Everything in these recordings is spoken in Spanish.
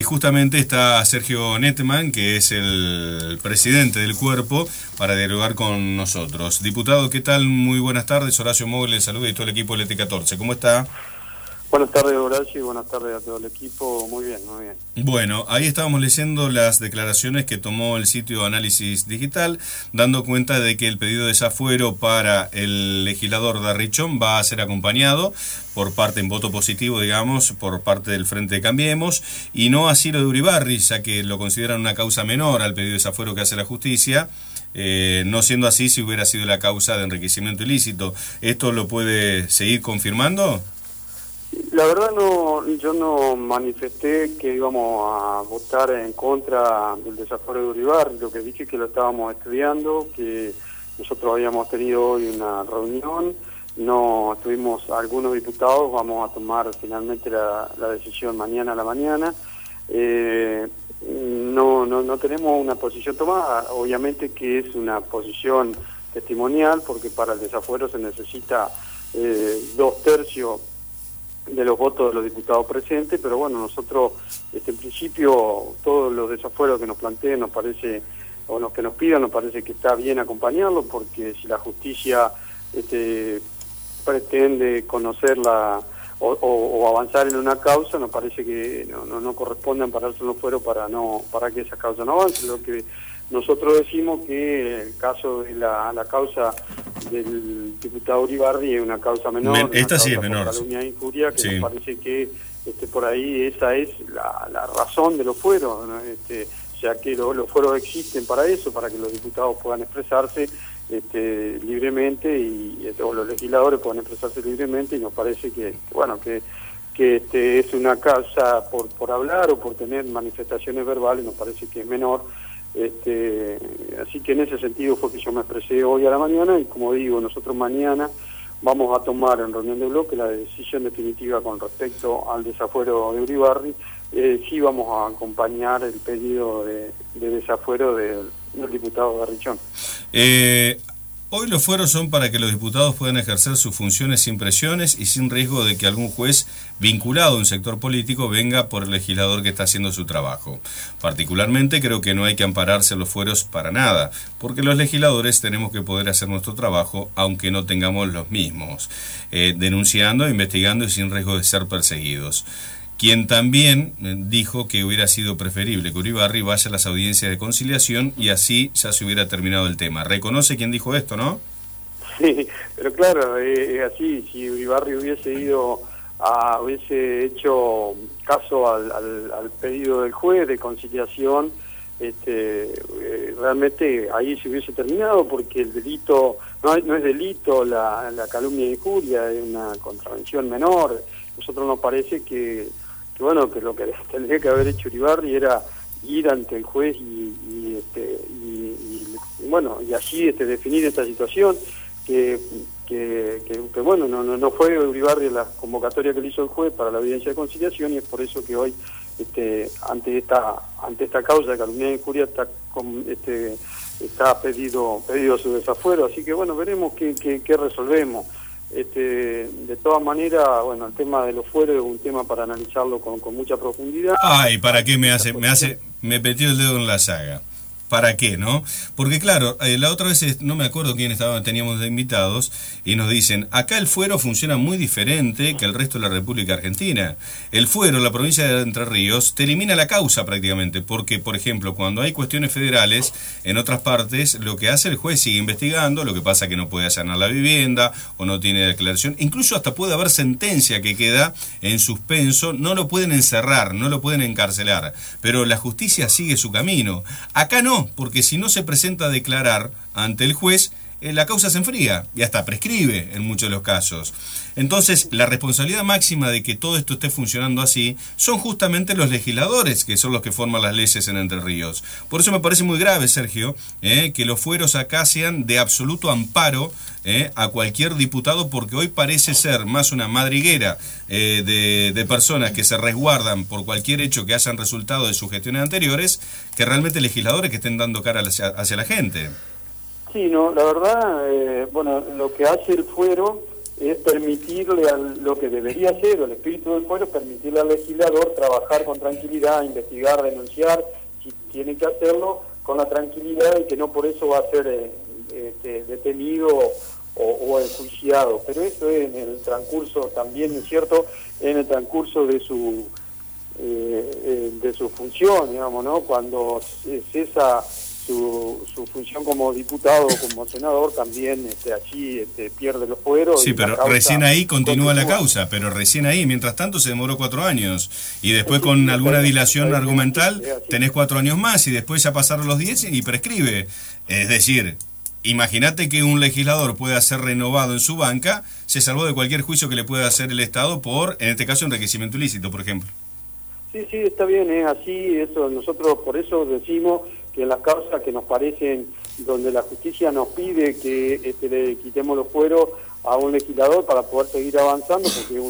justamente está Sergio Netman, que es el presidente del cuerpo, para dialogar con nosotros. Diputado, ¿qué tal? Muy buenas tardes. Horacio Mogle le saluda y todo el equipo del ET14. ¿Cómo está? Buenas tardes, Horacio, y buenas tardes a todo el equipo. Muy bien, muy bien. Bueno, ahí estábamos leyendo las declaraciones que tomó el sitio Análisis Digital, dando cuenta de que el pedido de desafuero para el legislador Darrichón va a ser acompañado por parte, en voto positivo, digamos, por parte del Frente Cambiemos, y no así lo de Uribarri, ya que lo consideran una causa menor al pedido de desafuero que hace la justicia, no siendo así si hubiera sido la causa de enriquecimiento ilícito. ¿Esto lo puede seguir confirmando? La verdad yo no manifesté que íbamos a votar en contra del desafuero de Uribarri. Lo que dije es que lo estábamos estudiando, que nosotros habíamos tenido hoy una reunión, no tuvimos algunos diputados, vamos a tomar finalmente la decisión mañana a la mañana. No tenemos una posición tomada, obviamente que es una posición testimonial, porque para el desafuero se necesita 2/3 de los votos de los diputados presentes, pero bueno, nosotros en principio todos los desafueros que nos planteen nos parece, o los que nos pidan, nos parece que está bien acompañarlos, porque si la justicia pretende conocerla o avanzar en una causa, nos parece que no corresponde ampararse en los fueros para que esa causa no avance. Lo que nosotros decimos que el caso de la causa del diputado Uribarri es una causa menor, esta sí es menor, menor, calumnia e injuria, que sí. nos parece que por ahí esa es la razón de los fueros, ¿no? Ya que los fueros existen para eso, para que los diputados puedan expresarse libremente o los legisladores puedan expresarse libremente, y nos parece que es una causa por hablar o por tener manifestaciones verbales, nos parece que es menor. Así que en ese sentido fue que yo me expresé hoy a la mañana, y como digo, nosotros mañana vamos a tomar en reunión de bloque la decisión definitiva con respecto al desafuero de Uribarri. Sí vamos a acompañar el pedido de desafuero del diputado Darrichón. Hoy los fueros son para que los diputados puedan ejercer sus funciones sin presiones y sin riesgo de que algún juez vinculado a un sector político venga por el legislador que está haciendo su trabajo. Particularmente creo que no hay que ampararse a los fueros para nada, porque los legisladores tenemos que poder hacer nuestro trabajo aunque no tengamos los mismos, denunciando, investigando y sin riesgo de ser perseguidos. Quien también dijo que hubiera sido preferible que Uribarri vaya a las audiencias de conciliación y así ya se hubiera terminado el tema. ¿Reconoce quién dijo esto, no? Sí, pero claro, es así. Si Uribarri hubiese hecho caso al pedido del juez de conciliación, realmente ahí se hubiese terminado, porque el delito no es delito la calumnia e injuria, es una contravención menor. Nosotros nos parece que lo que tendría que haber hecho Uribarri era ir ante el juez y así definir esta situación, que no fue Uribarri la convocatoria que le hizo el juez para la audiencia de conciliación, y es por eso que hoy ante esta causa de calumnia e injuria está pedido su desafuero. Así que veremos qué resolvemos. De todas maneras, el tema de los fueros es un tema para analizarlo con mucha profundidad. Ay, ¿para qué me metió el dedo en la llaga? ¿Para qué, no? Porque claro, la otra vez, no me acuerdo quién teníamos de invitados, y nos dicen, acá el fuero funciona muy diferente que el resto de la República Argentina. El fuero, la provincia de Entre Ríos, te elimina la causa prácticamente, porque, por ejemplo, cuando hay cuestiones federales, en otras partes, lo que hace el juez sigue investigando, lo que pasa que no puede allanar la vivienda, o no tiene declaración, incluso hasta puede haber sentencia que queda en suspenso, no lo pueden encerrar, no lo pueden encarcelar, pero la justicia sigue su camino. Acá no, porque si no se presenta a declarar ante el juez, la causa se enfría y hasta prescribe en muchos de los casos. Entonces, la responsabilidad máxima de que todo esto esté funcionando así son justamente los legisladores, que son los que forman las leyes en Entre Ríos. Por eso me parece muy grave, Sergio, que los fueros acá sean de absoluto amparo a cualquier diputado, porque hoy parece ser más una madriguera de personas que se resguardan por cualquier hecho que hayan resultado de sus gestiones anteriores, que realmente legisladores que estén dando cara hacia la gente. Sí, la verdad, lo que hace el fuero es permitirle lo que debería ser, o el espíritu del fuero, permitirle al legislador trabajar con tranquilidad, investigar, denunciar, si tiene que hacerlo, con la tranquilidad y que no por eso va a ser detenido o enjuiciado. Pero eso es en el transcurso, también es cierto, en el transcurso de su función, digamos, ¿no? Cuando cesa su función como diputado o como senador, también allí pierde los fueros. Sí, pero recién ahí continúa la causa, pero recién ahí, mientras tanto se demoró 4 años, y después con alguna dilación argumental tenés 4 años más, y después ya pasaron los 10 y prescribe. Es decir, imagínate que un legislador pueda ser renovado en su banca, se salvó de cualquier juicio que le pueda hacer el Estado por, en este caso, enriquecimiento ilícito, por ejemplo. Sí, está bien, es así, eso nosotros por eso decimos que en las causas que nos parecen, donde la justicia nos pide que le quitemos los fueros a un legislador para poder seguir avanzando, porque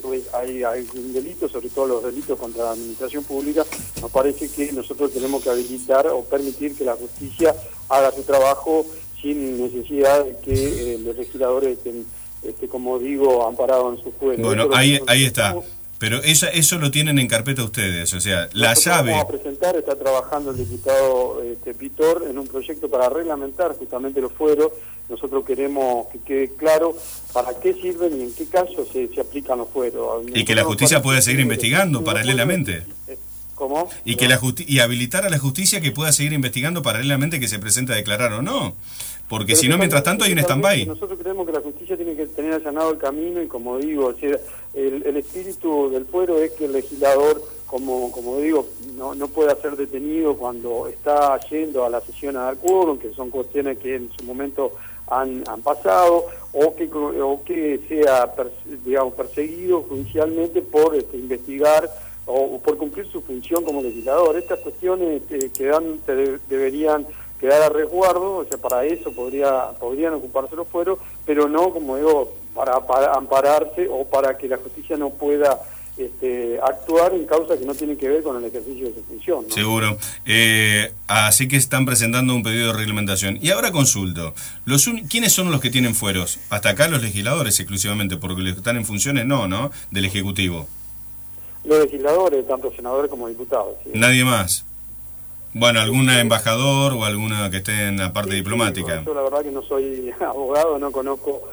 hay un delito, sobre todo los delitos contra la administración pública, nos parece que nosotros tenemos que habilitar o permitir que la justicia haga su trabajo sin necesidad de que los legisladores estén, como digo, amparados en sus fueros. Bueno, ahí está. Pero eso lo tienen en carpeta ustedes, o sea, la llave... Vamos a presentar, está trabajando el diputado Pitor en un proyecto para reglamentar justamente los fueros. Nosotros queremos que quede claro para qué sirven y en qué casos se aplican los fueros. Y que la justicia pueda seguir investigando paralelamente. ¿Cómo? Y que y habilitar a la justicia que pueda seguir investigando paralelamente que se presente a declarar o no. Porque si no, mientras tanto hay un stand-by. Nosotros creemos que la justicia tiene que tener allanado el camino y, como digo, o sea, el espíritu del fuero es que el legislador, como digo, no pueda ser detenido cuando está yendo a la sesión a dar quórum, que son cuestiones que en su momento han pasado, o que sea digamos, perseguido judicialmente por investigar o por cumplir su función como legislador. Estas cuestiones deberían quedar a resguardo, o sea, para eso podrían ocuparse los fueros, pero no, como digo, para ampararse o para que la justicia no pueda actuar en causas que no tienen que ver con el ejercicio de su función, ¿no? Seguro. Así que están presentando un pedido de reglamentación. Y ahora consulto, ¿quiénes son los que tienen fueros? Hasta acá los legisladores exclusivamente, porque los que están en funciones no, del Ejecutivo. Los legisladores, tanto senadores como diputados. ¿Sí? ¿Nadie más? Bueno, ¿alguna embajador o alguna que esté en la parte diplomática? Yo la verdad que no soy abogado, no conozco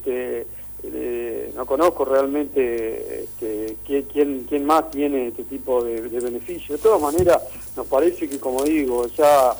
realmente quién más tiene este tipo de beneficios. De todas maneras, nos parece que, como digo, ya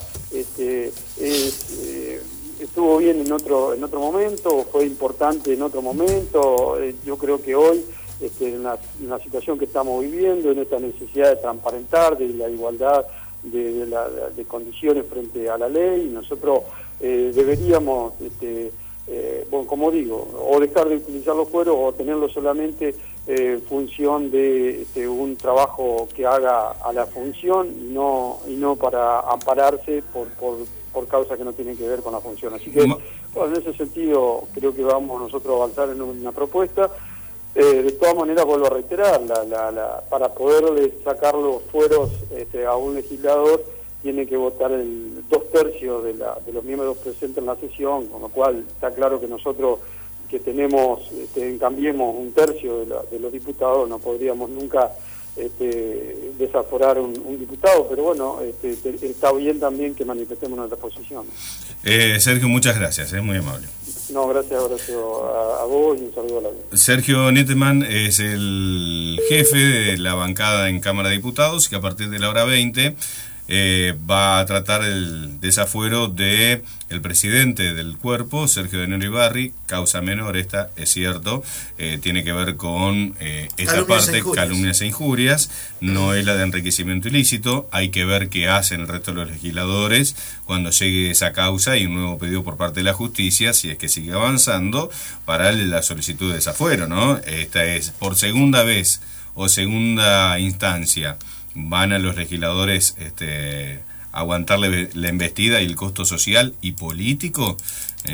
estuvo bien en otro momento, fue importante en otro momento. Yo creo que hoy, en la situación que estamos viviendo, en esta necesidad de transparentar, de la igualdad de condiciones frente a la ley, nosotros deberíamos, bueno, como digo, o dejar de utilizar los fueros o tenerlos solamente en función de un trabajo que haga a la función y no para ampararse por causas que no tienen que ver con la función. Así que, bueno, en ese sentido creo que vamos nosotros a avanzar en una propuesta. De todas maneras, vuelvo a reiterar, para poderle sacar los fueros a un legislador, tiene que votar 2/3 de los miembros presentes en la sesión, con lo cual está claro que nosotros, que tenemos en Cambiemos 1/3 de los diputados, no podríamos nunca desaforar un diputado, pero bueno, está bien también que manifestemos nuestra posición. Sergio, muchas gracias, es muy amable. No, gracias, abrazo a vos y un saludo a la vida. Sergio Nettemann es el jefe de la bancada en Cámara de Diputados, que a partir de la hora 20 va a tratar el desafuero de el presidente del cuerpo, Sergio Denero Ibarri, causa menor esta, es cierto, tiene que ver con esta parte, calumnias e injurias, no es la de enriquecimiento ilícito. Hay que ver qué hacen el resto de los legisladores cuando llegue esa causa y un nuevo pedido por parte de la justicia, si es que sigue avanzando, para la solicitud de desafuero, ¿no? Esta es por segunda vez o segunda instancia. Van a los legisladores aguantarle la embestida y el costo social y político,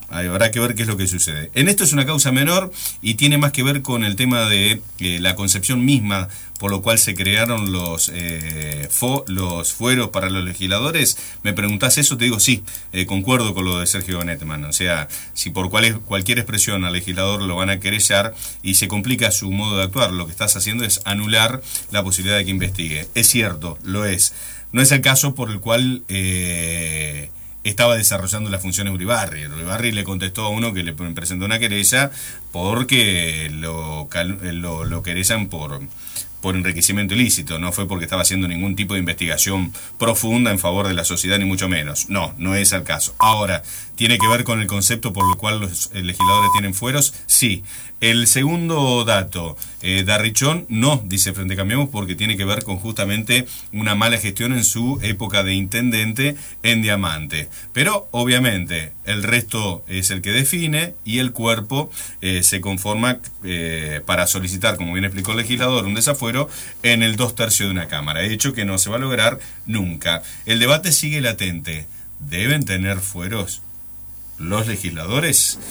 habrá que ver qué es lo que sucede. En esto es una causa menor y tiene más que ver con el tema de la concepción misma por lo cual se crearon los fueros para los legisladores. Me preguntás eso, te digo sí, concuerdo con lo de Sergio Netman. O sea, si por cualquier expresión al legislador lo van a querellar y se complica su modo de actuar, lo que estás haciendo es anular la posibilidad de que investigue. Es cierto, lo es. No es el caso por el cual estaba desarrollando las funciones Uribarri. Uribarri le contestó a uno que le presentó una querella porque lo querellan por enriquecimiento ilícito, no fue porque estaba haciendo ningún tipo de investigación profunda en favor de la sociedad, ni mucho menos. No es el caso. Ahora, ¿tiene que ver con el concepto por el cual los legisladores tienen fueros? Sí. El segundo dato, Darrichón no, dice Frente Cambiamos, porque tiene que ver con justamente una mala gestión en su época de intendente en Diamante. Pero, obviamente, el resto es el que define y el cuerpo se conforma para solicitar, como bien explicó el legislador, un desafuero en el 2/3 de una Cámara. Hecho que no se va a lograr nunca. El debate sigue latente. ¿Deben tener fueros los legisladores?